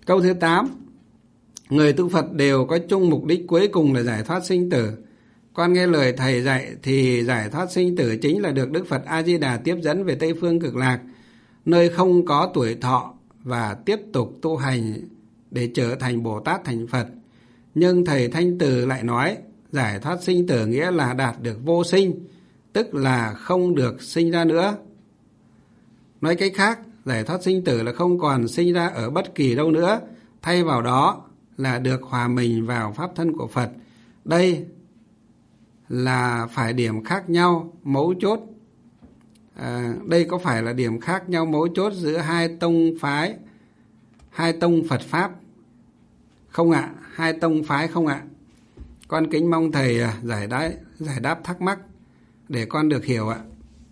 Câu thứ 8. Người tu Phật đều có chung mục đích cuối cùng là giải thoát sinh tử. Con nghe lời thầy dạy thì giải thoát sinh tử chính là được Đức Phật A Di Đà tiếp dẫn về Tây phương Cực Lạc, nơi không có tuổi thọ, và tiếp tục tu hành để trở thành Bồ Tát thành Phật. Nhưng thầy Thanh Từ lại nói giải thoát sinh tử nghĩa là đạt được vô sinh, tức là không được sinh ra nữa. Nói cách khác, giải thoát sinh tử là không còn sinh ra ở bất kỳ đâu nữa, thay vào đó là được hòa mình vào pháp thân của Phật. Đây là phải điểm khác nhau mấu chốt. Đây có phải là điểm khác nhau mấu chốt giữa hai tông phái, hai tông Phật Pháp không ạ? Hai tông phái không ạ? Con kính mong thầy giải đáp thắc mắc để con được hiểu ạ.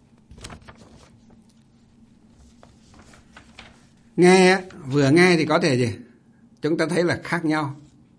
Vừa nghe thì có thể gì? Chúng ta thấy là khác nhau.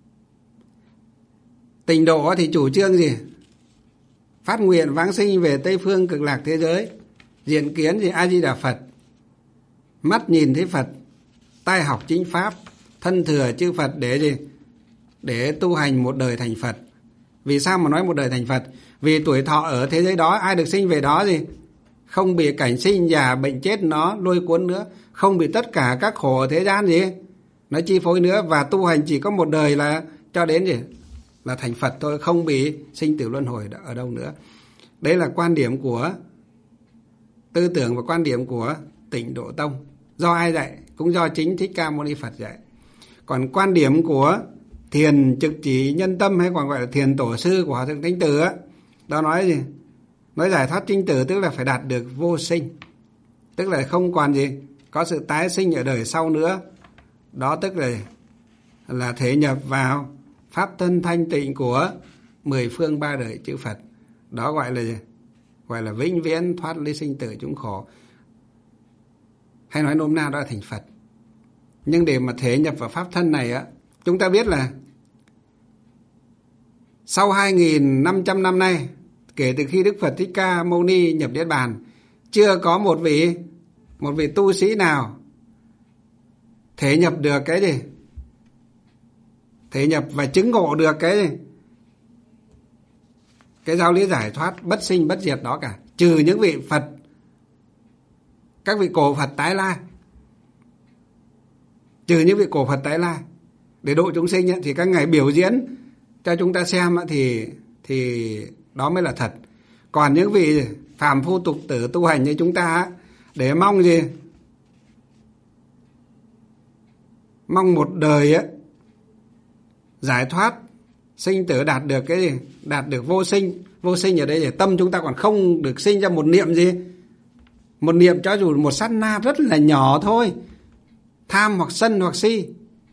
Tịnh độ thì chủ trương gì? Phát nguyện vãng sinh về Tây phương Cực Lạc thế giới, diện kiến gì? A Di Đà Phật, mắt nhìn thấy Phật, tai học chính pháp, thân thừa chư Phật để gì? Để tu hành một đời thành Phật. Vì sao mà nói một đời thành Phật? Vì tuổi thọ ở thế giới đó, ai được sinh về đó gì? Không bị cảnh sinh già bệnh chết nó lôi cuốn nữa, không bị tất cả các khổ ở thế gian gì nó chi phối nữa, và tu hành chỉ có một đời là cho đến gì? Là thành Phật thôi, không bị sinh tử luân hồi ở đâu nữa. Đấy là quan điểm của tư tưởng và quan điểm của Tịnh Độ Tông. Do ai dạy? Cũng do chính Thích Ca Mâu Ni Phật dạy. Còn quan điểm của Thiền Trực Chỉ Nhân Tâm, hay còn gọi là Thiền Tổ Sư của Hòa Thượng Thanh Từ á, đó nói gì? Nói giải thoát sinh tử tức là phải đạt được vô sinh, tức là không còn gì có sự tái sinh ở đời sau nữa. Đó tức là thể nhập vào pháp thân thanh tịnh của 10 phương 3 đời chư Phật. Đó gọi là gì? Gọi là vĩnh viễn thoát ly sinh tử chúng khổ, hay nói nôm na đó là thành Phật. Nhưng để mà thể nhập vào pháp thân này á, chúng ta biết là sau 2.500 năm nay, kể từ khi Đức Phật Thích Ca Mâu Ni nhập Niết Bàn, chưa có một vị tu sĩ nào thể nhập được cái gì? Thể nhập và chứng ngộ được cái gì? Cái giáo lý giải thoát bất sinh bất diệt đó cả, trừ những vị Phật, các vị cổ Phật tái lai. Trừ những vị cổ Phật tái lai để độ chúng sinh ấy, thì các ngài biểu diễn cho chúng ta xem ấy, thì đó mới là thật. Còn những vị phàm phu tục tử tu hành như chúng ta ấy, để mong gì? Mong một đời ấy, giải thoát sinh tử, đạt được cái gì? Đạt được vô sinh. Vô sinh ở đây thì tâm chúng ta còn không được sinh ra một niệm gì? Một niệm cho dù một sát na rất là nhỏ thôi, tham hoặc sân hoặc si.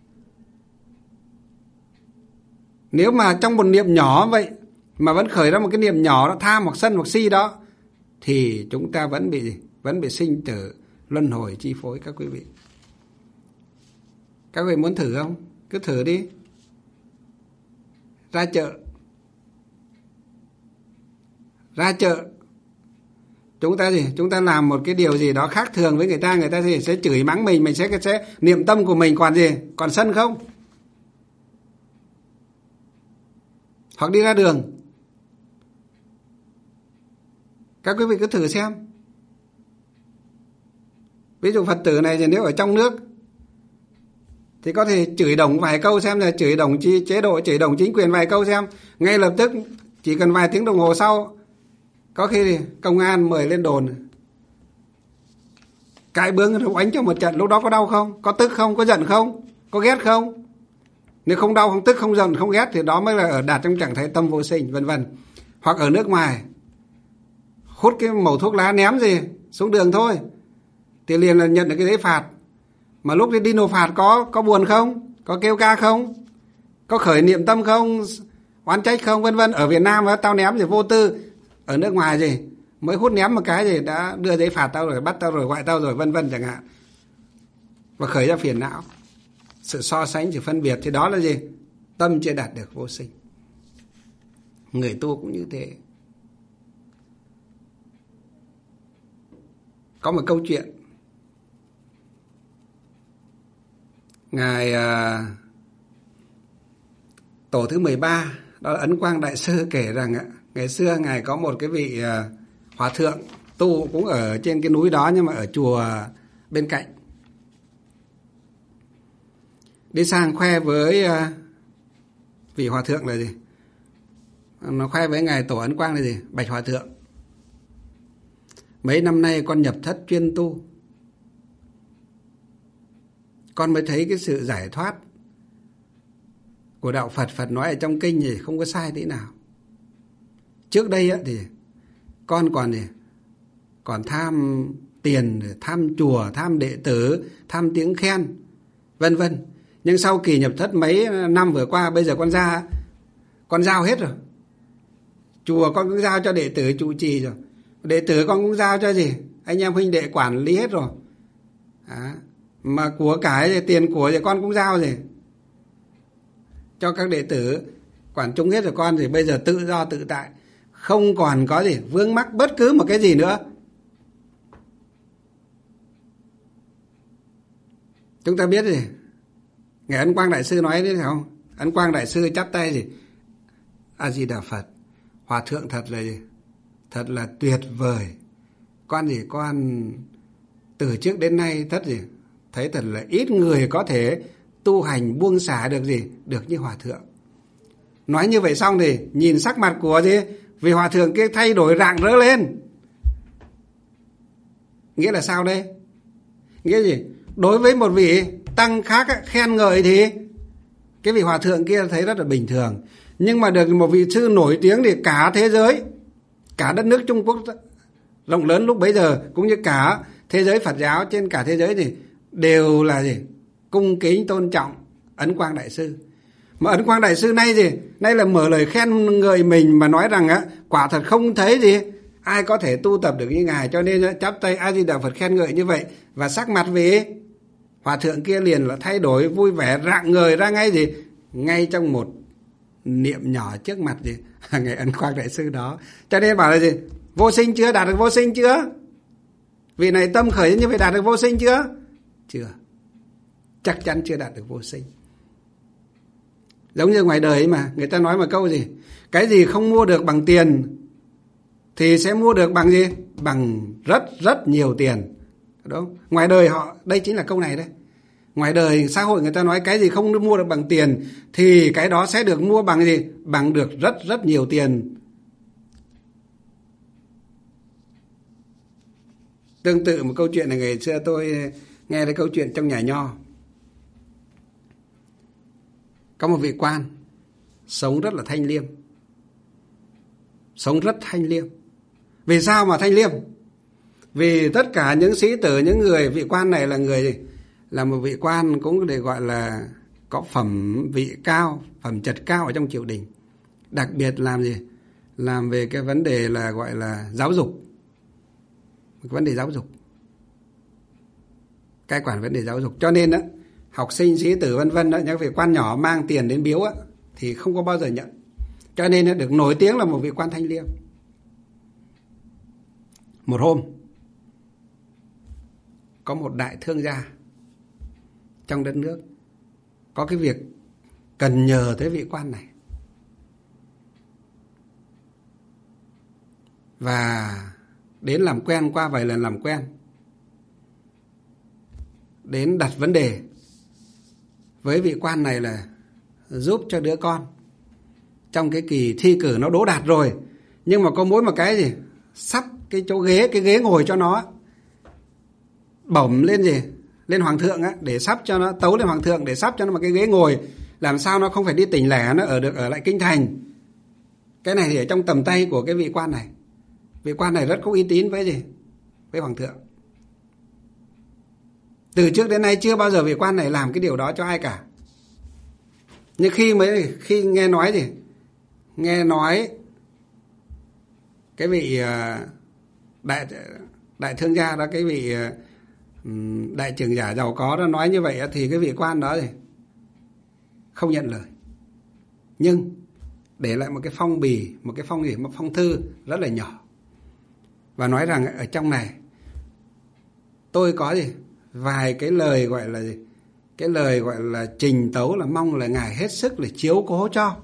Nếu mà trong một niệm nhỏ vậy mà vẫn khởi ra một cái niệm nhỏ đó, tham hoặc sân hoặc si đó, thì chúng ta vẫn bị gì? Vẫn bị sinh tử luân hồi chi phối các quý vị. Các vị muốn thử không? Cứ thử đi. Ra chợ chúng ta gì? Chúng ta làm một cái điều gì đó khác thường với người ta gì? Sẽ chửi mắng mình sẽ niệm tâm của mình còn gì? Còn sân không? Hoặc đi ra đường, các quý vị cứ thử xem. Ví dụ Phật tử này thì nếu ở trong nước thì có thể chửi đồng vài câu xem, là chửi đồng chế độ, chửi đồng chính quyền vài câu xem, ngay lập tức chỉ cần vài tiếng đồng hồ sau có khi công an mời lên đồn, cãi bướng rồi oánh cho một trận. Lúc đó có đau không? Có tức không? Có giận không? Có ghét không? Nếu không đau, không tức, không giận, không ghét thì đó mới là ở đạt trong trạng thái tâm vô sinh, vân vân. Hoặc ở nước ngoài hút cái mẩu thuốc lá ném gì xuống đường thôi thì liền là nhận được cái giấy phạt. Mà lúc đi nộp phạt có buồn không? Có kêu ca không? Có khởi niệm tâm không? Oán trách không? Vân vân. Ở Việt Nam tao ném thì vô tư, ở nước ngoài gì mới hút ném một cái gì đã đưa giấy phạt tao rồi, bắt tao rồi, gọi tao rồi, vân vân chẳng hạn. Và khởi ra phiền não, sự so sánh, sự phân biệt, thì đó là gì? Tâm chưa đạt được vô sinh. Người tu cũng như thế. Có một câu chuyện Ngài tổ thứ 13, đó là Ấn Quang Đại Sư, kể rằng ngày xưa Ngài có một cái vị hòa thượng tu cũng ở trên cái núi đó, nhưng mà ở chùa bên cạnh. Đi sang khoe với vị hòa thượng là gì? Nó khoe với Ngài tổ Ấn Quang là gì? Bạch hòa thượng, mấy năm nay con nhập thất chuyên tu, con mới thấy cái sự giải thoát của đạo Phật. Phật nói ở trong kinh thì không có sai tí nào. Trước đây thì con còn tham tiền, tham chùa, tham đệ tử, tham tiếng khen, vân vân. Nhưng sau kỳ nhập thất mấy năm vừa qua, bây giờ con giao hết rồi. Chùa con cũng giao cho đệ tử trụ trì rồi, đệ tử con cũng giao cho gì anh em huynh đệ quản lý hết rồi. Mà của cải tiền của thì con cũng giao gì cho các đệ tử quản chung hết rồi. Con thì bây giờ tự do tự tại, không còn có gì vướng mắc bất cứ một cái gì nữa. Chúng ta biết gì Ngài Ấn Quang Đại Sư nói đấy phải không? Ấn Quang Đại Sư chắp tay gì? A Di Đà Phật, hòa thượng thật là gì? Thật là tuyệt vời. Con từ trước đến nay thấy thật là ít người có thể tu hành buông xả được được như hòa thượng. Nói như vậy xong thì nhìn sắc mặt của vị hòa thượng kia thay đổi rạng rỡ lên. Nghĩa là sao đây? Nghĩa gì? Đối với một vị tăng khác khen ngợi thì cái vị hòa thượng kia thấy rất là bình thường. Nhưng mà được một vị sư nổi tiếng thì cả thế giới, cả đất nước Trung Quốc rộng lớn lúc bấy giờ, cũng như cả thế giới Phật giáo trên cả thế giới thì đều là cung kính tôn trọng Ấn Quang Đại Sư. Mà Ấn Quang Đại Sư nay là mở lời khen ngợi mình, mà nói rằng quả thật không thấy ai có thể tu tập được như Ngài, cho nên chắp tay A Di Đà Phật khen ngợi như vậy. Và sắc mặt vị hòa thượng kia liền là thay đổi vui vẻ, rạng ngời ra ngay trong một niệm nhỏ trước mặt Ngài Ấn Quang Đại Sư đó. Cho nên bảo là vô sinh chưa? Đạt được vô sinh chưa? Vị này tâm khởi như vậy đạt được vô sinh chưa? Chưa, chắc chắn chưa đạt được vô sinh. Giống như ngoài đời ấy mà người ta nói một câu gì? Cái gì không mua được bằng tiền thì sẽ mua được bằng gì? Bằng rất rất nhiều tiền. Đúng. Ngoài đời đây chính là câu này đấy. Ngoài đời xã hội người ta nói cái gì không mua được bằng tiền thì cái đó sẽ được mua bằng gì? Bằng được rất rất nhiều tiền. Tương tự một câu chuyện này, ngày xưa tôi nghe thấy câu chuyện trong nhà nho. Có một vị quan sống rất là thanh liêm. Sống rất thanh liêm. Vì sao mà thanh liêm? Vì tất cả những sĩ tử, những người, vị quan này là một vị quan cũng để gọi là có phẩm vị cao, phẩm chất cao ở trong triều đình. Đặc biệt làm gì? Làm về cái vấn đề là gọi là giáo dục. Cái vấn đề giáo dục. Cai quản vấn đề giáo dục. Cho nên học sinh, sĩ tử vân vân những vị quan nhỏ mang tiền đến biếu thì không có bao giờ nhận. Cho nên được nổi tiếng là một vị quan thanh liêm. Một hôm có một đại thương gia trong đất nước có cái việc cần nhờ tới vị quan này, và đến làm quen, qua vài lần làm quen, đến đặt vấn đề với vị quan này là giúp cho đứa con trong cái kỳ thi cử nó đỗ đạt rồi, nhưng mà có mỗi một cái sắp cái chỗ ghế, cái ghế ngồi cho nó bổng lên lên hoàng thượng để sắp cho nó, tấu lên hoàng thượng để sắp cho nó một cái ghế ngồi, làm sao nó không phải đi tỉnh lẻ, nó ở lại kinh thành. Cái này thì ở trong tầm tay của cái vị quan này. Vị quan này rất có uy tín với hoàng thượng. Từ trước đến nay chưa bao giờ vị quan này làm cái điều đó cho ai cả. Nhưng khi nghe nói cái vị đại thương gia đó, cái vị đại trưởng giả giàu có đó nói như vậy thì cái vị quan đó không nhận lời, nhưng để lại một cái phong bì, một phong thư rất là nhỏ, và nói rằng ở trong này tôi có vài cái lời gọi là cái lời gọi là trình tấu là mong là Ngài hết sức là chiếu cố cho.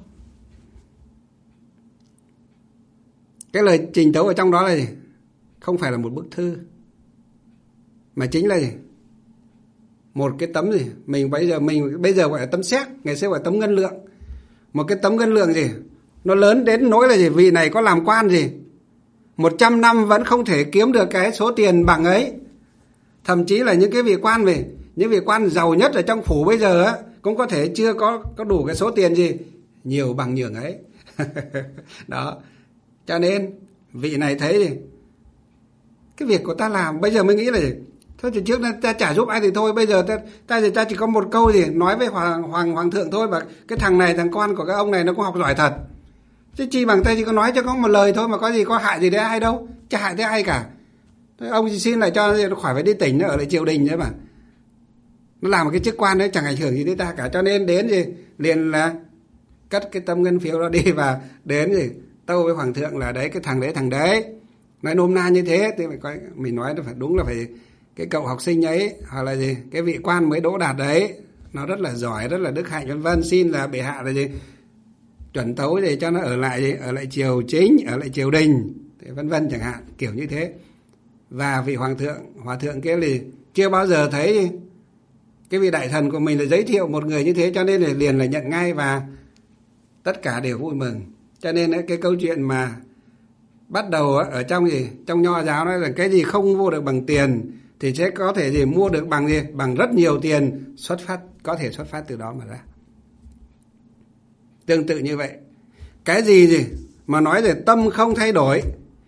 Cái lời trình tấu ở trong đó là gì? Không phải là một bức thư, mà chính là gì? Một cái tấm gì? Mình bây giờ gọi là tấm séc, ngày xưa gọi là tấm ngân lượng. Một cái tấm ngân lượng gì? Nó lớn đến nỗi là gì? Vị này có làm quan gì? 100 năm vẫn không thể kiếm được cái số tiền bằng ấy. Thậm chí là những cái vị quan về, những vị quan giàu nhất ở trong phủ bây giờ á, cũng có thể chưa có đủ cái số tiền gì nhiều bằng nhường ấy. Đó. Cho nên vị này thấy gì? Cái việc của ta làm bây giờ mới nghĩ là gì? Thôi thì trước ta chả giúp ai thì thôi, bây giờ ta chỉ có một câu gì nói với hoàng thượng thôi, và cái thằng này, thằng con của cái ông này nó cũng học giỏi thật. Chứ chi bằng ta chỉ có nói cho có một lời thôi, mà có gì có hại gì đến ai đâu, chả hại tới ai cả. Ông xin lại cho nó khỏi phải đi tỉnh, nó ở lại triều đình nữa mà. Nó làm một cái chức quan đấy chẳng ảnh hưởng gì đến ta cả. Cho nên đến gì liền là cất cái tấm ngân phiếu đó đi và đến gì tâu với hoàng thượng là đấy, cái thằng đấy nói nôm na như thế. Thì mình nói nó phải đúng là phải cái cậu học sinh ấy, hoặc là gì cái vị quan mới đỗ đạt đấy, nó rất là giỏi, rất là đức hạnh vân vân, xin là bệ hạ là gì chuẩn tấu để cho nó ở lại triều chính, ở lại triều đình, vân vân chẳng hạn, kiểu như thế. Và vị hòa thượng kia thì chưa bao giờ thấy cái vị đại thần của mình là giới thiệu một người như thế, cho nên là liền là nhận ngay và tất cả đều vui mừng. Cho nên cái câu chuyện mà bắt đầu ở trong nho giáo nói là cái gì không mua được bằng tiền thì sẽ có thể gì mua được bằng rất nhiều tiền, có thể xuất phát từ đó mà ra. Tương tự như vậy, cái gì mà nói về tâm không thay đổi,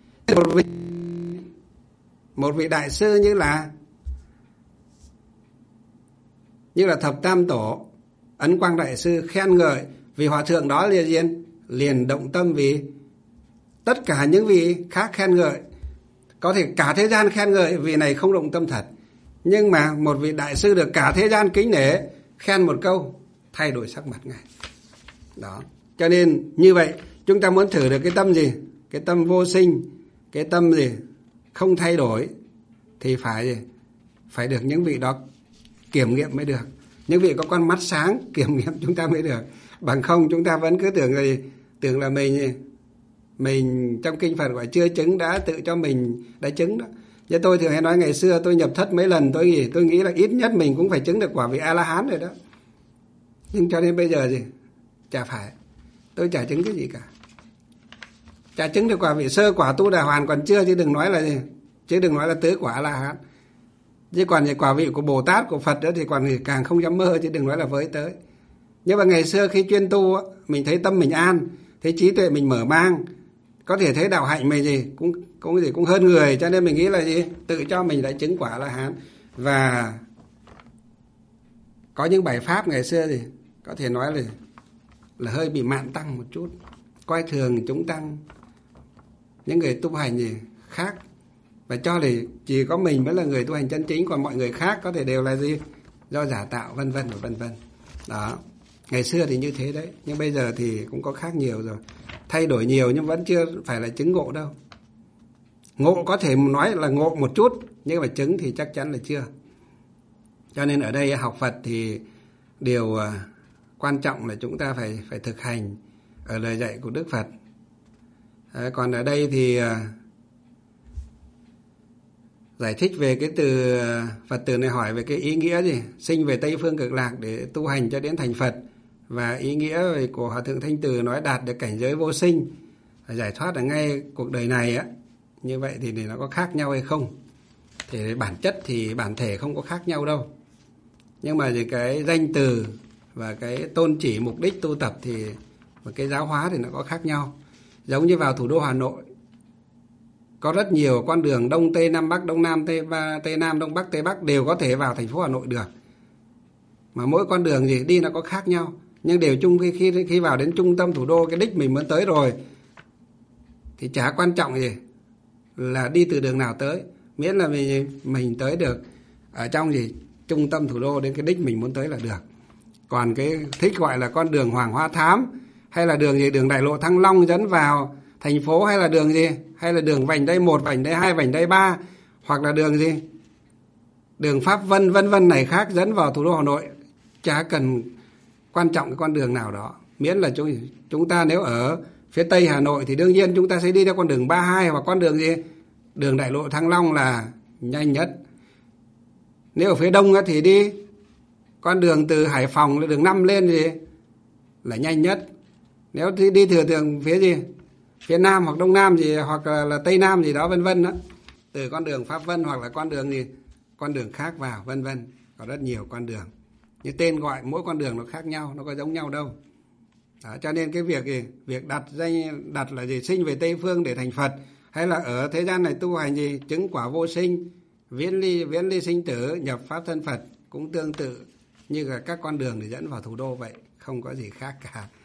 một vị đại sư như là Thập Tam Tổ Ấn Quang đại sư khen ngợi vì hòa thượng đó liền động tâm, vì tất cả những vị khác khen ngợi, có thể cả thế gian khen ngợi, vị này không động tâm thật, nhưng mà một vị đại sư được cả thế gian kính nể khen một câu thay đổi sắc mặt ngay. Đó. Cho nên như vậy chúng ta muốn thử được cái tâm gì? Cái tâm vô sinh, cái tâm gì không thay đổi thì phải được những vị đó kiểm nghiệm mới được. Những vị có con mắt sáng kiểm nghiệm chúng ta mới được. Bằng không chúng ta vẫn cứ tưởng là mình trong kinh Phật gọi chưa chứng đã tự cho mình đã chứng đó. Chứ tôi thường hay nói ngày xưa tôi nhập thất mấy lần, tôi nghĩ là ít nhất mình cũng phải chứng được quả vị A-la-hán rồi đó. Nhưng cho nên bây giờ chả phải, tôi chả chứng cái gì cả. Chả chứng được quả vị sơ quả Tu Đà Hoàn còn chưa, chứ đừng nói là tứ quả A-la-hán. Chứ còn quả vị của Bồ Tát, của Phật đó thì còn càng không dám mơ, chứ đừng nói là với tới. Nhưng mà ngày xưa khi chuyên tu mình thấy tâm mình an, thấy trí tuệ mình mở mang, có thể thấy đạo hạnh mình cũng hơn người, cho nên mình nghĩ là tự cho mình đã chứng quả A-la-hán. Và có những bài pháp ngày xưa có thể nói là hơi bị mạn tăng một chút, coi thường chúng tăng, những người tu hành khác, và cho là chỉ có mình mới là người tu hành chân chính, còn mọi người khác có thể đều là do giả tạo, vân vân và vân vân. Đó, ngày xưa thì như thế đấy, nhưng bây giờ thì cũng có khác nhiều rồi, thay đổi nhiều nhưng vẫn chưa phải là chứng ngộ đâu. Ngộ có thể nói là ngộ một chút, nhưng mà chứng thì chắc chắn là chưa. Cho nên ở đây học Phật thì điều quan trọng là chúng ta phải thực hành ở lời dạy của Đức Phật. Còn ở đây thì giải thích về cái từ Phật tử này hỏi về cái ý nghĩa sinh về Tây Phương Cực Lạc để tu hành cho đến thành Phật, và ý nghĩa của Hòa Thượng Thanh Từ nói đạt được cảnh giới vô sinh, giải thoát ở ngay cuộc đời này á. Như vậy thì nó có khác nhau hay không? Thì bản chất thì bản thể không có khác nhau đâu. Nhưng mà cái danh từ và cái tôn chỉ mục đích tu tập thì và cái giáo hóa thì nó có khác nhau. Giống như vào thủ đô Hà Nội có rất nhiều con đường Đông Tây Nam Bắc, Đông Nam Tây Nam, Đông Bắc Tây Bắc đều có thể vào thành phố Hà Nội được. Mà mỗi con đường đi nó có khác nhau, nhưng đều chung khi vào đến trung tâm thủ đô, cái đích mình muốn tới rồi thì chả quan trọng là đi từ đường nào tới, miễn là mình tới được ở trong trung tâm thủ đô đến cái đích mình muốn tới là được. Còn cái thích gọi là con đường Hoàng Hoa Thám, hay là đường đại lộ Thăng Long dẫn vào thành phố, hay là hay là đường vành đai 1, vành đai 2, vành đai 3, hoặc là đường Pháp Vân vân vân này khác dẫn vào thủ đô Hà Nội, chả cần quan trọng cái con đường nào đó, miễn là chúng ta nếu ở phía Tây Hà Nội thì đương nhiên chúng ta sẽ đi theo con đường 32 hoặc con đường gì, đường đại lộ Thăng Long là nhanh nhất. Nếu ở phía Đông thì đi con đường từ Hải Phòng là đường 5 lên gì là nhanh nhất. Nếu đi thừa đường phía gì, phía Nam hoặc Đông Nam gì hoặc là Tây Nam gì đó vân vân đó, từ con đường Pháp Vân hoặc là con đường gì, con đường khác vào vân vân, có rất nhiều con đường. Như tên gọi mỗi con đường nó khác nhau, nó có giống nhau đâu. Đó, cho nên cái việc đặt là gì, sinh về Tây Phương để thành Phật, hay là ở thế gian này tu hành gì, chứng quả vô sinh, viễn ly sinh tử, nhập pháp thân Phật, cũng tương tự như là các con đường để dẫn vào thủ đô vậy, không có gì khác cả.